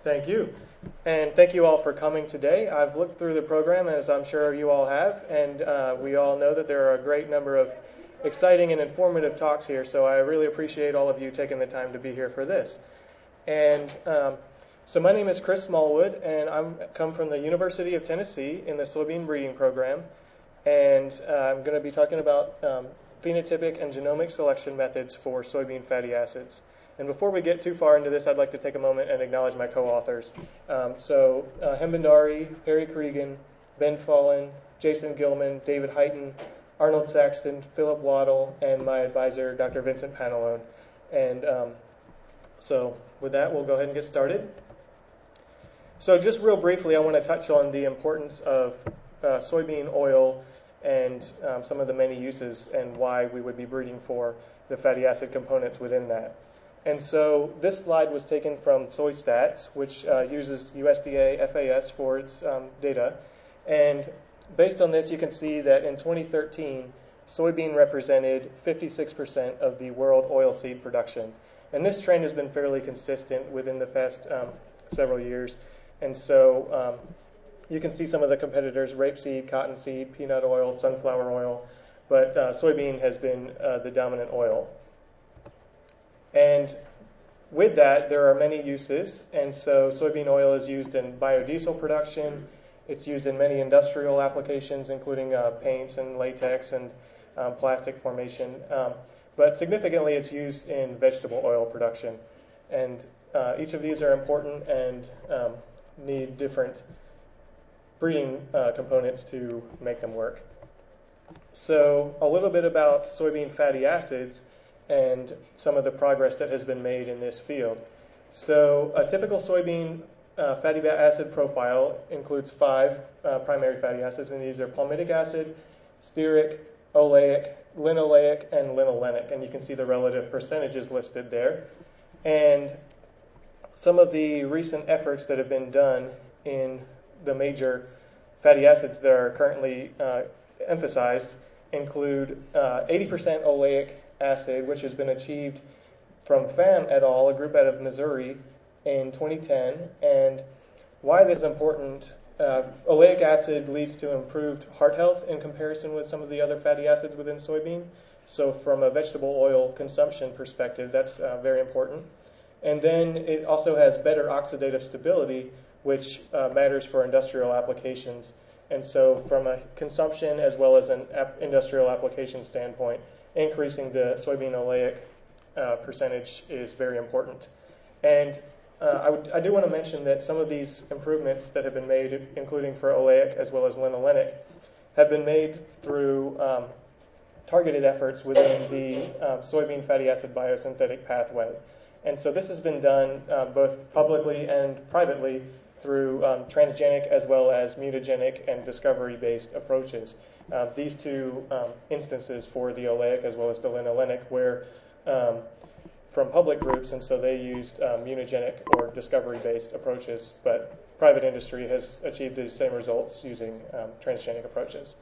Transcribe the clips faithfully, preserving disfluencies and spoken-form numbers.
Thank you. And thank you all for coming today. I've looked through the program, as I'm sure you all have, and uh, we all know that there are a great number of exciting and informative talks here, so I really appreciate all of you taking the time to be here for this. And um, so my name is Chris Smallwood, and I come from the University of Tennessee in the soybean breeding program, and uh, I'm going to be talking about um, phenotypic and genomic selection methods for soybean fatty acids. And before we get too far into this, I'd like to take a moment and acknowledge my co-authors. Um, so uh, Hem Bhandari, Harry Cregan, Ben Fallen, Jason Gilman, David Heighton, Arnold Saxton, Philip Waddle, and my advisor, Doctor Vincent Panalone. And um, so with that, we'll go ahead and get started. So just real briefly, I want to touch on the importance of uh, soybean oil and um, some of the many uses and why we would be breeding for the fatty acid components within that. And so this slide was taken from SoyStats, which uh, uses U S D A F A S for its um, data. And based on this, you can see that in twenty thirteen, soybean represented fifty-six percent of the world oilseed production. And this trend has been fairly consistent within the past um, several years. And so um, you can see some of the competitors: rapeseed, cottonseed, peanut oil, sunflower oil. But uh, soybean has been uh, the dominant oil. And with that, there are many uses, and so soybean oil is used in biodiesel production. It's used in many industrial applications, including uh, paints and latex and um, plastic formation. Um, but significantly, it's used in vegetable oil production. And uh, each of these are important and um, need different breeding uh, components to make them work. So a little bit about soybean fatty acids and some of the progress that has been made in this field. So a typical soybean uh, fatty acid profile includes five uh, primary fatty acids, and these are palmitic acid, stearic, oleic, linoleic, and linolenic, and you can see the relative percentages listed there. And some of the recent efforts that have been done in the major fatty acids that are currently uh, emphasized include uh, eighty percent oleic acid, which has been achieved from Pham et al., a group out of Missouri, in twenty ten. And why this is important, uh, oleic acid leads to improved heart health in comparison with some of the other fatty acids within soybean. So from a vegetable oil consumption perspective, that's uh, very important. And then it also has better oxidative stability, which uh, matters for industrial applications. And so from a consumption as well as an ap- industrial application standpoint, increasing the soybean oleic uh, percentage is very important. And uh, I, would, I do want to mention that some of these improvements that have been made, including for oleic as well as linolenic, have been made through um, targeted efforts within the um, soybean fatty acid biosynthetic pathway. And so this has been done uh, both publicly and privately through um, transgenic as well as mutagenic and discovery-based approaches. Uh, these two um, instances for the oleic as well as the linolenic were um, from public groups, and so they used um, mutagenic or discovery-based approaches, but private industry has achieved these same results using um, transgenic approaches.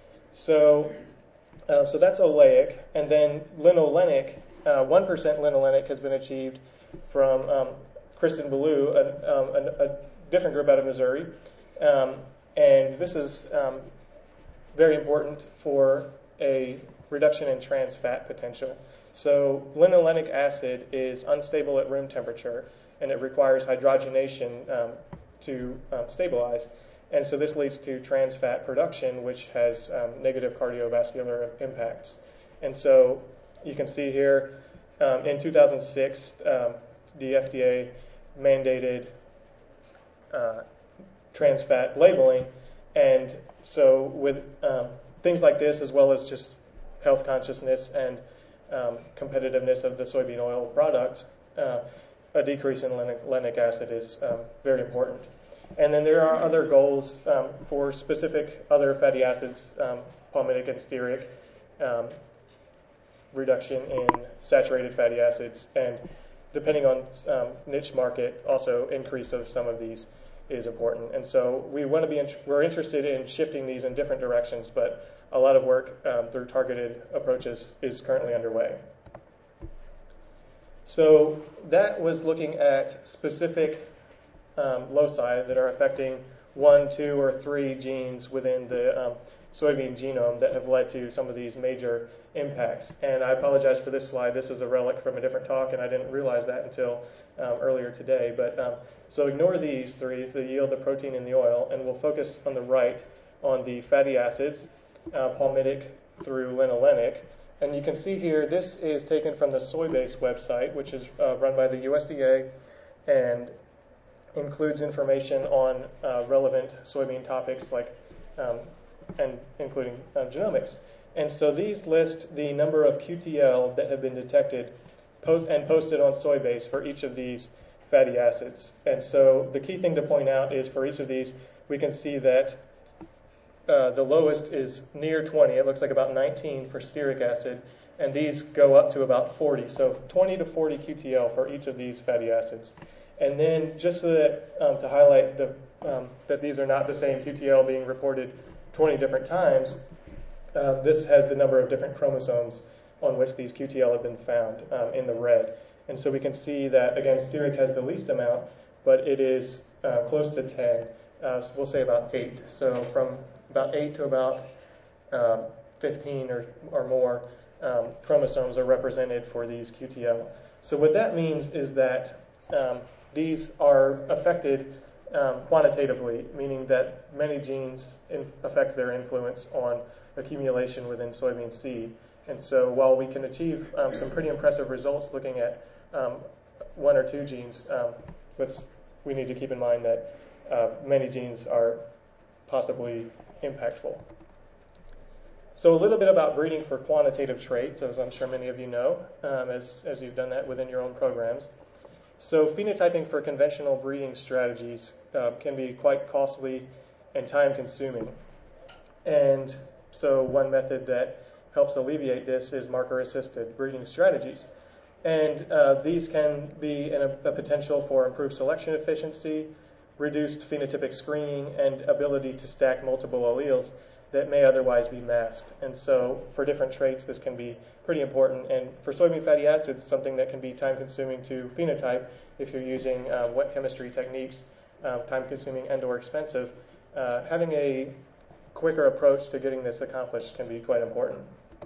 So, uh, so that's oleic, and then linolenic, uh, one percent linolenic has been achieved from um, Kristen Ballou, a, um, a, a different group out of Missouri, um, and this is um, very important for a reduction in trans fat potential. So linolenic acid is unstable at room temperature, and it requires hydrogenation um, to um, stabilize. And so this leads to trans fat production, which has um, negative cardiovascular impacts. And so you can see here um, in two thousand six, um, the F D A mandated uh, trans fat labeling, and so with um, things like this, as well as just health consciousness and um, competitiveness of the soybean oil product, uh, a decrease in linolenic acid is um, very important. And then there are other goals um, for specific other fatty acids, um, palmitic and stearic, um, reduction in saturated fatty acids, and depending on um, niche market, also increase of some of these is important. And so we want to be, in, we're interested in shifting these in different directions, but a lot of work um, through targeted approaches is currently underway. So that was looking at specific um, loci that are affecting one, two, or three genes within the um, soybean genome that have led to some of these major impacts. And I apologize for this slide. This is a relic from a different talk, and I didn't realize that until um, earlier today. But um, so ignore these three, the yield, the protein, and the oil, and we'll focus on the right on the fatty acids, uh, palmitic through linolenic. And you can see here, this is taken from the Soybase website, which is uh, run by the U S D A and includes information on uh, relevant soybean topics like um, and including uh, genomics. And so these list the number of Q T L that have been detected post and posted on Soybase for each of these fatty acids. And so the key thing to point out is for each of these, we can see that uh, the lowest is near twenty. It looks like about nineteen for stearic acid, and these go up to about forty. So twenty to forty Q T L for each of these fatty acids. And then just so that, um, to highlight the, um, that these are not the same Q T L being reported twenty different times, uh, this has the number of different chromosomes on which these Q T L have been found um, in the red. And so we can see that, again, stearic has the least amount, but it is uh, close to ten. Uh, so we'll say about eight. So from about eight to about um, fifteen or, or more um, chromosomes are represented for these Q T L. So what that means is that um, these are affected um, quantitatively, meaning that many genes in affect their influence on accumulation within soybean seed. And so while we can achieve um, some pretty impressive results looking at um, one or two genes, um, let's, we need to keep in mind that uh, many genes are possibly impactful. So a little bit about breeding for quantitative traits, as I'm sure many of you know, um, as, as you've done that within your own programs. So phenotyping for conventional breeding strategies uh, can be quite costly and time-consuming. And so one method that helps alleviate this is marker-assisted breeding strategies. And uh, these can be in a, a potential for improved selection efficiency, reduced phenotypic screening, and ability to stack multiple alleles that may otherwise be masked. And so for different traits, this can be pretty important. And for soybean fatty acids, something that can be time-consuming to phenotype if you're using uh, wet chemistry techniques, um, time-consuming and or expensive. Uh, having a quicker approach to getting this accomplished can be quite important.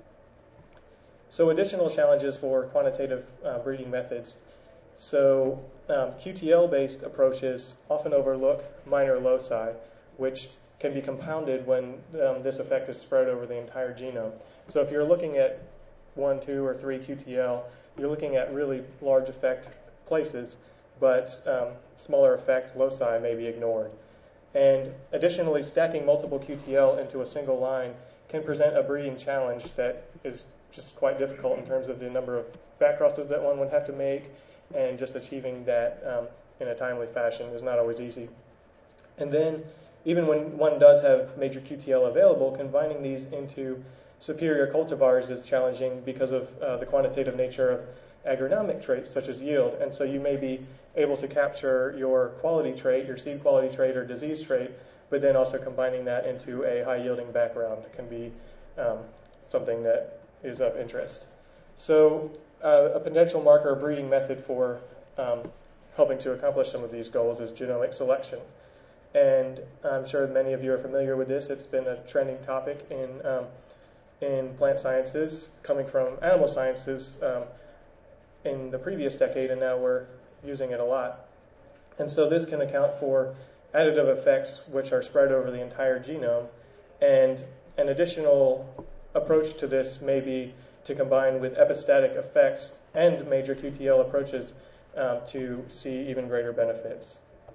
So additional challenges for quantitative uh, breeding methods. So um, Q T L-based approaches often overlook minor loci, which can be compounded when um, this effect is spread over the entire genome. So if you're looking at one, two, or three Q T L, you're looking at really large effect places, but um, smaller effect loci may be ignored. And additionally, stacking multiple Q T L into a single line can present a breeding challenge that is just quite difficult in terms of the number of back crosses that one would have to make, and just achieving that um, in a timely fashion is not always easy. And then, even when one does have major Q T L available, combining these into superior cultivars is challenging because of uh, the quantitative nature of agronomic traits such as yield. And so you may be able to capture your quality trait, your seed quality trait or disease trait, but then also combining that into a high-yielding background can be um, something that is of interest. So uh, a potential marker or breeding method for um, helping to accomplish some of these goals is genomic selection. And I'm sure many of you are familiar with this. It's been a trending topic in um, in plant sciences, coming from animal sciences um, in the previous decade, and now we're using it a lot. And so this can account for additive effects which are spread over the entire genome. And an additional approach to this may be to combine with epistatic effects and major Q T L approaches um, to see even greater benefits.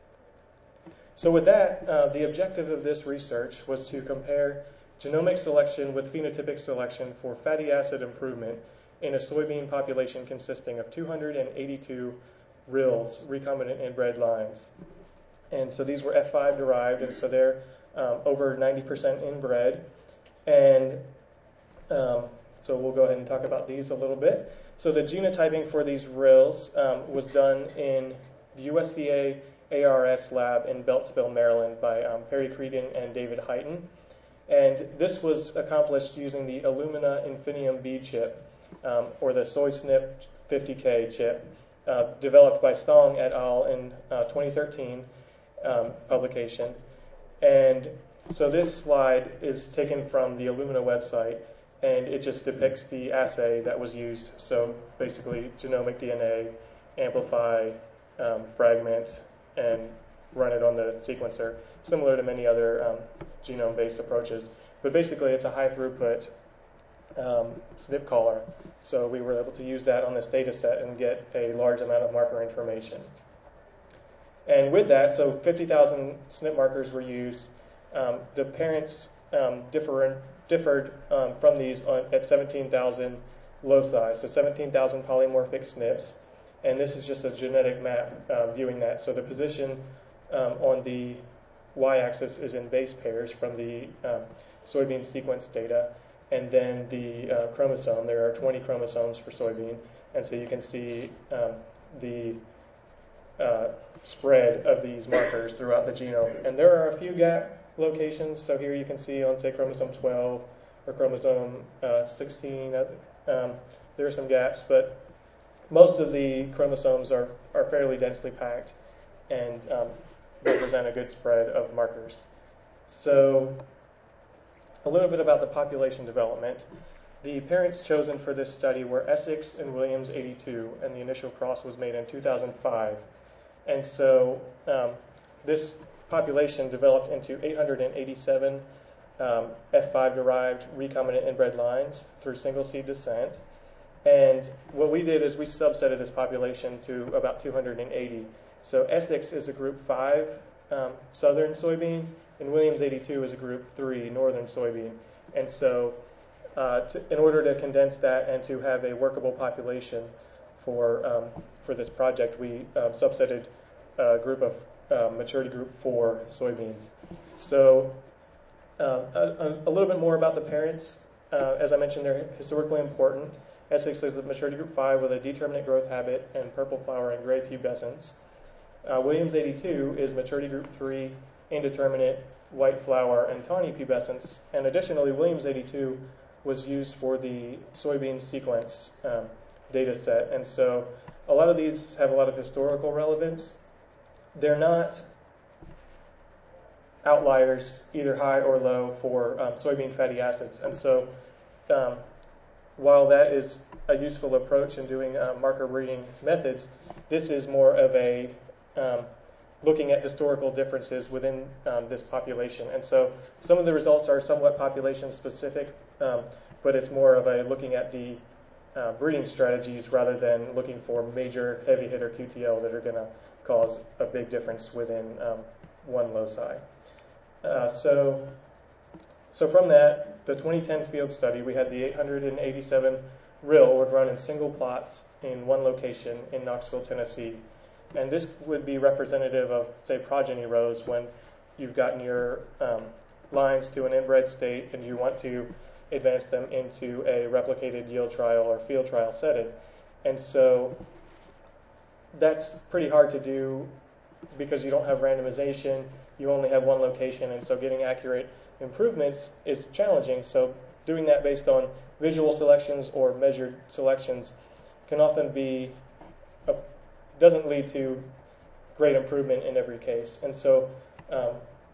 So with that, uh, the objective of this research was to compare genomic selection with phenotypic selection for fatty acid improvement in a soybean population consisting of two hundred eighty-two R I Ls, recombinant inbred lines. And so these were F five derived, and so they're um, over ninety percent inbred. And um, so we'll go ahead and talk about these a little bit. So the genotyping for these R I Ls um, was done in the U S D A A R S lab in Beltsville, Maryland by um, Perry Creedon and David Heighton. And this was accomplished using the Illumina Infinium B chip, um, or the SoySnP fifty K chip, uh, developed by Stong et al. In uh, twenty thirteen um, publication. And so this slide is taken from the Illumina website, and it just depicts the assay that was used. So basically, genomic D N A, amplify, um, fragment, and run it on the sequencer, similar to many other um, genome-based approaches. But basically, it's a high-throughput um, S N P caller. So we were able to use that on this data set and get a large amount of marker information. And with that, so fifty thousand S N P markers were used. Um, the parents um, differ, differed um, from these on, at seventeen thousand loci, so seventeen thousand polymorphic S N Ps. And this is just a genetic map uh, viewing that. So the position um, on the y-axis is in base pairs from the um, soybean sequence data. And then the uh, chromosome, there are twenty chromosomes for soybean. And so you can see um, the uh, spread of these markers throughout the genome. And there are a few gap locations. So here you can see on, say, chromosome twelve or chromosome uh, sixteen, um, there are some gaps, but most of the chromosomes are, are fairly densely packed and um, represent a good spread of markers. So a little bit about the population development. The parents chosen for this study were Essex and Williams eighty-two, and the initial cross was made in two thousand five. And so um, this population developed into eight hundred eighty-seven um, F five derived recombinant inbred lines through single seed descent. And what we did is we subsetted this population to about two hundred eighty. So Essex is a group five um, southern soybean, and Williams eighty-two is a group three northern soybean. And so uh, to, in order to condense that and to have a workable population for um, for this project, we uh, subsetted a group of uh, maturity group four soybeans. So uh, a, a little bit more about the parents. Uh, as I mentioned, they're historically important. Essex is the maturity group five with a determinate growth habit and purple flower and gray pubescence. Uh, Williams eighty-two is maturity group three, indeterminate, white flower, and tawny pubescence. And additionally, Williams eighty-two was used for the soybean sequence um, data set. And so a lot of these have a lot of historical relevance. They're not outliers, either high or low, for um, soybean fatty acids. And so um, while that is a useful approach in doing uh, marker breeding methods, this is more of a um, looking at historical differences within um, this population. And so some of the results are somewhat population specific, um, but it's more of a looking at the uh, breeding strategies rather than looking for major heavy hitter Q T L that are going to cause a big difference within um, one loci. Uh, so, so from that, the twenty ten field study, we had the eight hundred eighty-seven R I L were run in single plots in one location in Knoxville, Tennessee. And this would be representative of, say, progeny rows when you've gotten your um, lines to an inbred state and you want to advance them into a replicated yield trial or field trial setting. And so that's pretty hard to do because you don't have randomization, you only have one location, and so getting accurate improvements is challenging. So doing that based on visual selections or measured selections can often be a, doesn't lead to great improvement in every case. And so um,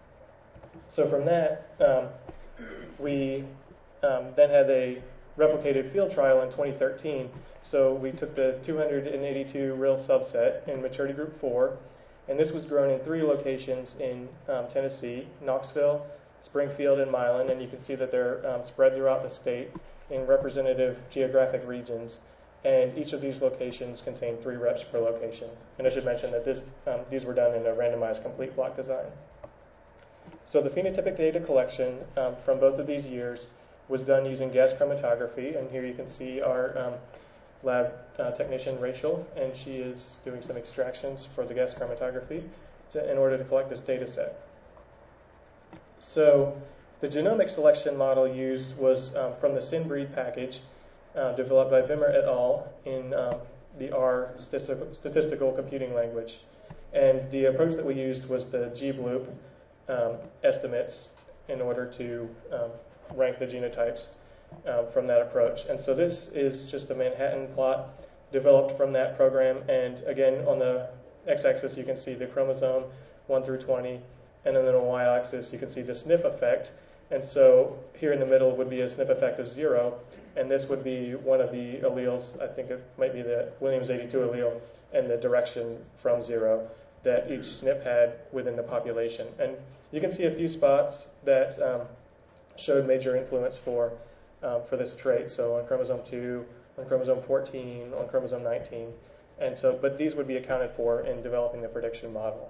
so from that, um, we um, then had a replicated field trial in twenty thirteen. So we took the two hundred eighty-two R I L subset in maturity group four, and this was grown in three locations in um, Tennessee, Knoxville, Springfield, and Milan, and you can see that they're um, spread throughout the state in representative geographic regions, and each of these locations contain three reps per location. And I should mention that this, um, these were done in a randomized complete block design. So the phenotypic data collection um, from both of these years was done using gas chromatography, and here you can see our um, lab uh, technician, Rachel, and she is doing some extractions for the gas chromatography to, in order to collect this data set. So the genomic selection model used was um, from the SynBreed package uh, developed by Wimmer et al. In um, the R statistical, statistical computing language. And the approach that we used was the gbloop um, estimates in order to um, rank the genotypes um, from that approach. And so this is just a Manhattan plot developed from that program. And again, on the x-axis, you can see the chromosome one through twenty, and then on the y-axis, you can see the S N P effect. And so here in the middle would be a S N P effect of zero, and this would be one of the alleles, I think it might be the Williams eighty-two allele, and the direction from zero that each S N P had within the population. And you can see a few spots that um, showed major influence for um, for this trait. So on chromosome two, on chromosome fourteen, on chromosome nineteen. And so, but these would be accounted for in developing the prediction model.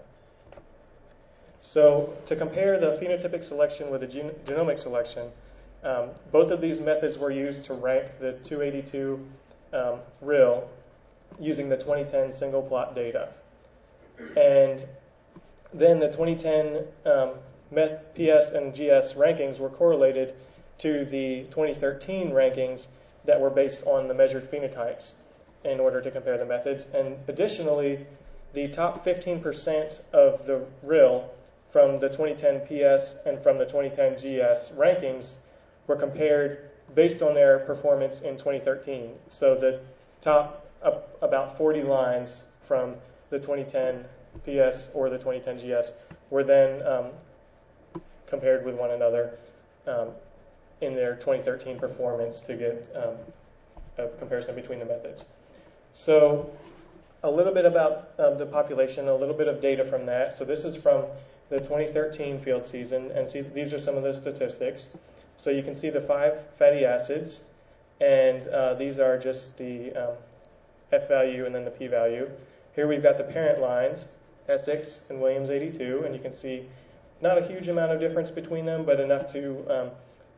So to compare the phenotypic selection with the gen genomic selection, um, both of these methods were used to rank the two eighty-two um, R I L using the twenty ten single plot data. And then the twenty ten um, P S and G S rankings were correlated to the twenty thirteen rankings that were based on the measured phenotypes in order to compare the methods. And additionally, the top fifteen percent of the R I L from the twenty ten P S and from the twenty ten G S rankings were compared based on their performance in twenty thirteen. So the top uh, about forty lines from the twenty ten P S or the twenty ten G S were then um, compared with one another um, in their twenty thirteen performance to get um, a comparison between the methods. So a little bit about um, the population, a little bit of data from that. So this is from the twenty thirteen field season, and see these are some of the statistics. So you can see the five fatty acids, and uh, these are just the um, F value and then the P value. Here we've got the parent lines, Essex and Williams eighty-two, and you can see not a huge amount of difference between them, but enough to um,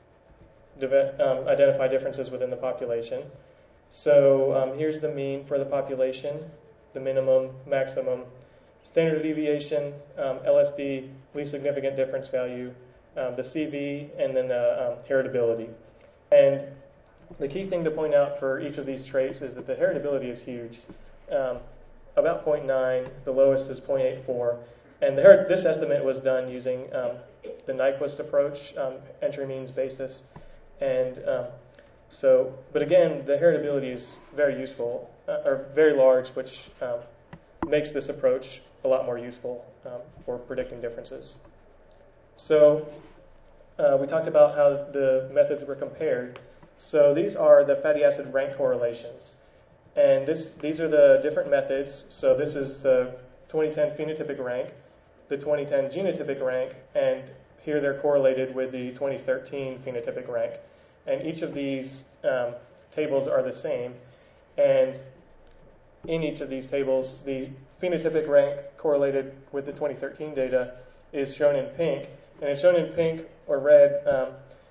um, identify differences within the population. So um, here's the mean for the population, the minimum, maximum, standard deviation, um, L S D, least significant difference value, um, the C V, and then the um, heritability. And the key thing to point out for each of these traits is that the heritability is huge. Um, about zero point nine, the lowest is zero point eight four, and the herit this estimate was done using um, the Nyquist approach, um, entry means basis, and um, so, but again, the heritability is very useful, uh, or very large, which um, makes this approach a lot more useful um, for predicting differences. So, uh, we talked about how the methods were compared. So these are the fatty acid rank correlations. And this, these are the different methods. So this is the twenty ten phenotypic rank, the twenty ten genotypic rank, and here they're correlated with the twenty thirteen phenotypic rank. And each of these um, tables are the same. And in each of these tables, the phenotypic rank correlated with the twenty thirteen data is shown in pink. And it's shown in pink or red um,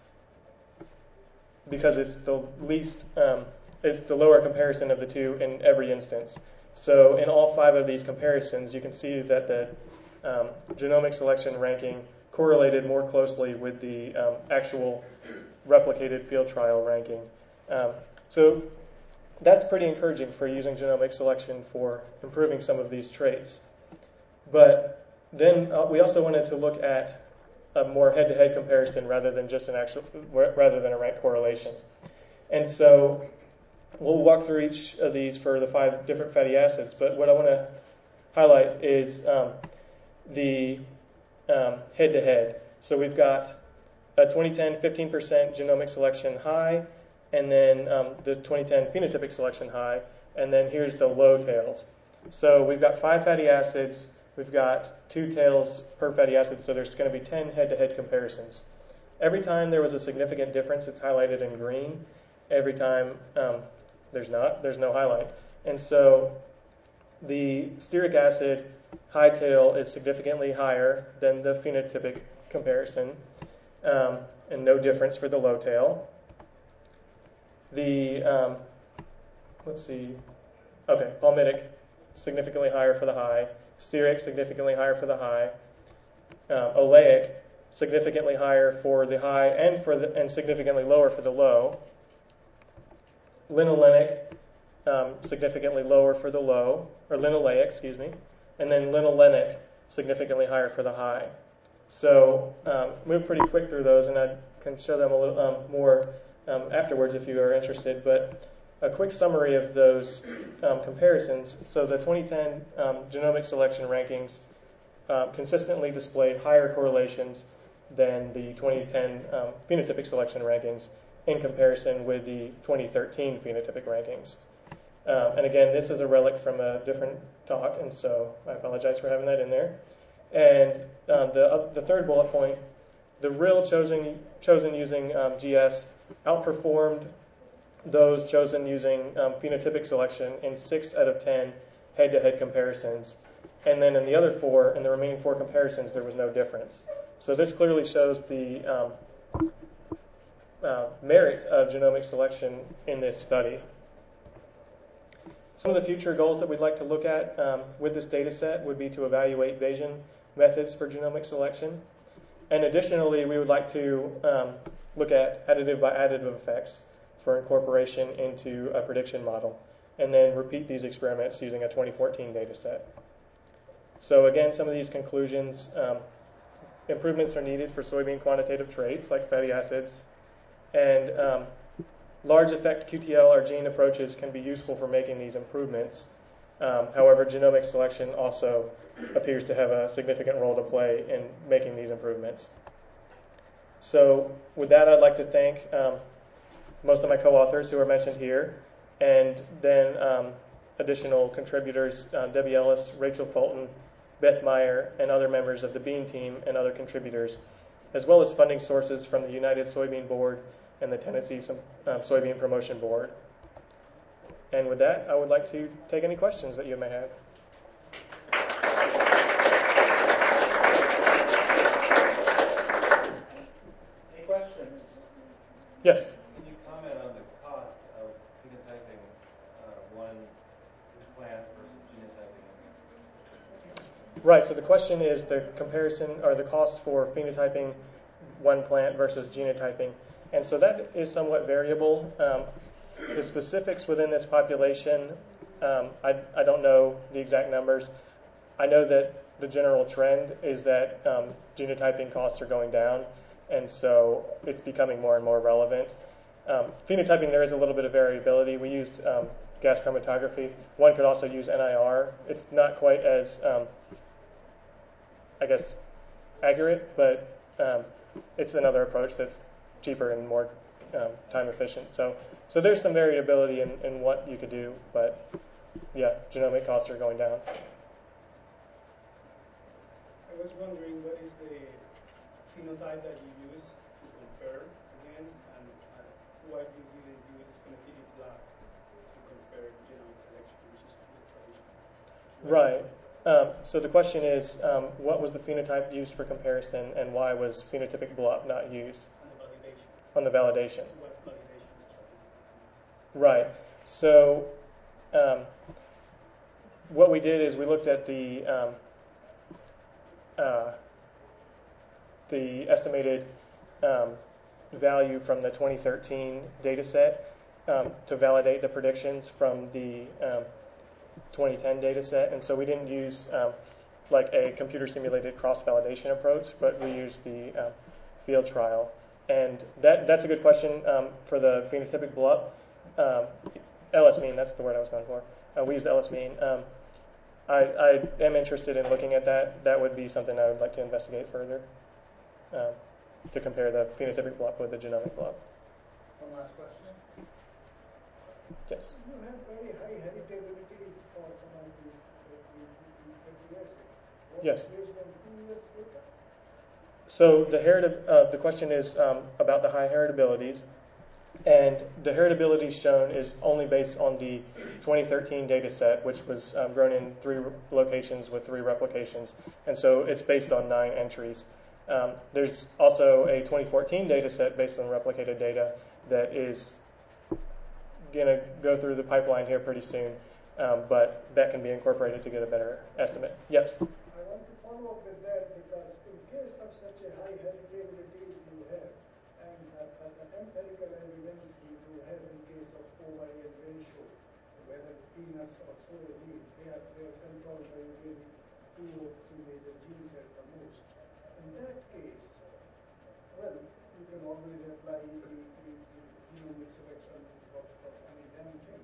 because it's the least, um, it's the lower comparison of the two in every instance. So in all five of these comparisons, you can see that the um, genomic selection ranking correlated more closely with the um, actual replicated field trial ranking. Um, so that's pretty encouraging for using genomic selection for improving some of these traits. But then uh, we also wanted to look at a more head-to-head comparison rather than just an actual, rather than a rank correlation. And so we'll walk through each of these for the five different fatty acids. But what I want to highlight is um, the um, head-to-head. So we've got a twenty ten fifteen percent genomic selection high, and then um, the twenty ten phenotypic selection high, and then here's the low tails. So we've got five fatty acids, we've got two tails per fatty acid, so there's going to be ten head-to-head comparisons. Every time there was a significant difference, it's highlighted in green. Every time um, there's not, there's no highlight. And so the stearic acid high tail is significantly higher than the phenotypic comparison. Um, and no difference for the low tail. The, um, let's see, okay, palmitic, significantly higher for the high. Stearic, significantly higher for the high. Um, oleic, significantly higher for the high and for the, and significantly lower for the low. Linolenic, um, significantly lower for the low, or linoleic, excuse me. And then linolenic, significantly higher for the high. So um, move pretty quick through those, and I can show them a little um, more um, afterwards if you are interested. But a quick summary of those um, comparisons. So the twenty ten um, genomic selection rankings um, consistently displayed higher correlations than the twenty ten um, phenotypic selection rankings in comparison with the twenty thirteen phenotypic rankings. Um, and again, this is a relic from a different talk, and so I apologize for having that in there. And um, the, uh, the third bullet point, the R I L chosen, chosen using um, G S outperformed those chosen using um, phenotypic selection in six out of ten head-to-head comparisons. And then in the other four, in the remaining four comparisons, there was no difference. So this clearly shows the um, uh, merit of genomic selection in this study. Some of the future goals that we'd like to look at um, with this data set would be to evaluate Bayesian methods for genomic selection. And additionally, we would like to um, look at additive by additive effects for incorporation into a prediction model, and then repeat these experiments using a twenty fourteen data set. So again, some of these conclusions, um, improvements are needed for soybean quantitative traits like fatty acids, and um, large effect Q T L or gene approaches can be useful for making these improvements. Um, however, genomic selection also appears to have a significant role to play in making these improvements. So with that, I'd like to thank um, most of my co-authors who are mentioned here, and then um, additional contributors, uh, Debbie Ellis, Rachel Fulton, Beth Meyer, and other members of the Bean team and other contributors, as well as funding sources from the United Soybean Board and the Tennessee um, Soybean Promotion Board. And with that, I would like to take any questions that you may have. Any questions? Yes. Can you comment on the cost of phenotyping uh, one plant versus genotyping? Right, so the question is the comparison or the cost for phenotyping one plant versus genotyping. And so that is somewhat variable. Um, the specifics within this population, um, I, I don't know the exact numbers. I know that the general trend is that um, genotyping costs are going down, and so it's becoming more and more relevant. Um, phenotyping, there is a little bit of variability. We used um, gas chromatography. One could also use N I R. It's not quite as, um, I guess, accurate, but um, it's another approach that's cheaper and more um, time efficient. So, so there's some variability in, in what you could do, but yeah, genomic costs are going down. I was wondering what is the phenotype that you use to compare against, and, and why you didn't use phenotypic lab to compare genomic selection, which is the traditional. Right. Um, so the question is, um, what was the phenotype used for comparison, and why was phenotypic blot not used? On the validation. What validation strategy? Right. So um, what we did is we looked at the um, uh, the estimated um, value from the twenty thirteen data set um, to validate the predictions from the um, twenty ten data set. And so we didn't use um, like a computer simulated cross-validation approach, but we used the uh, field trial. And that that's a good question um, for the phenotypic blot. Um, L S mean, that's the word I was going for. Uh, we used L S mean. Um, I, I am interested in looking at that. That would be something I would like to investigate further, um, to compare the phenotypic blot with the genomic blot. One last question. Yes. You have very high heritability for some of these fatty acids. What Yes. is based on two years data? So the herit- uh, the question is um, about the high heritabilities, and the heritability shown is only based on the twenty thirteen data set, which was um, grown in three re- locations with three replications, and so it's based on nine entries. Um, there's also a twenty fourteen data set based on replicated data that is going to go through the pipeline here pretty soon, um, but that can be incorporated to get a better estimate. Yes? I want to follow up with that because in case of such a high heritability you have, and uh, uh, the empirical evidence you do have in case of O Y N ratio, whether peanuts or soybean, they are, they are controlled by really two or three major genes at the most. In that case, well, you can always apply the, the, the genomic selection for, for any damn thing.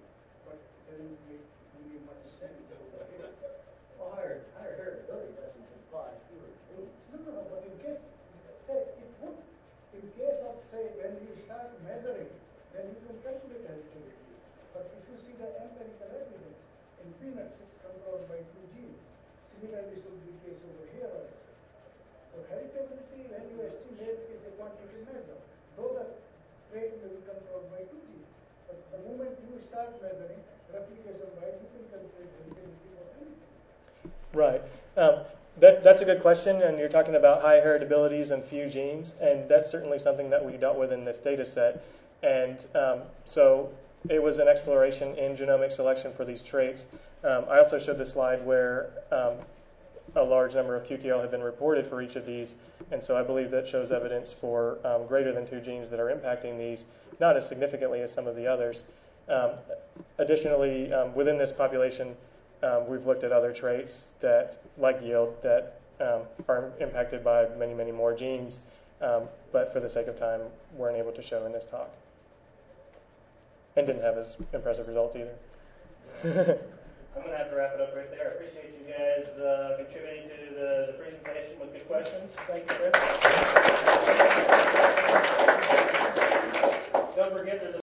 case, say, it would, in case of, say, when you start measuring, then you can calculate heritability. But if you see the empirical evidence, in peanuts it's controlled by two genes. Similarly, should be the case over here also. So heritability, when you estimate, is a quantitative measure. Though the trait may be controlled by two genes. But the moment you start measuring replication by, you can calculate heritability for anything. Right. Um, that, that's a good question, and you're talking about high heritabilities and few genes, and that's certainly something that we dealt with in this data set. And um, so it was an exploration in genomic selection for these traits. Um, I also showed the slide where um, a large number of Q T L have been reported for each of these, and so I believe that shows evidence for um, greater than two genes that are impacting these, not as significantly as some of the others. Um, additionally, um, within this population, um, we've looked at other traits that, like yield, that um, are impacted by many, many more genes, um, but for the sake of time, weren't able to show in this talk. And didn't have as impressive results either. I'm going to have to wrap it up right there. I appreciate you guys uh, contributing to the, the presentation with good questions. Thank you, Chris. Don't forget there's a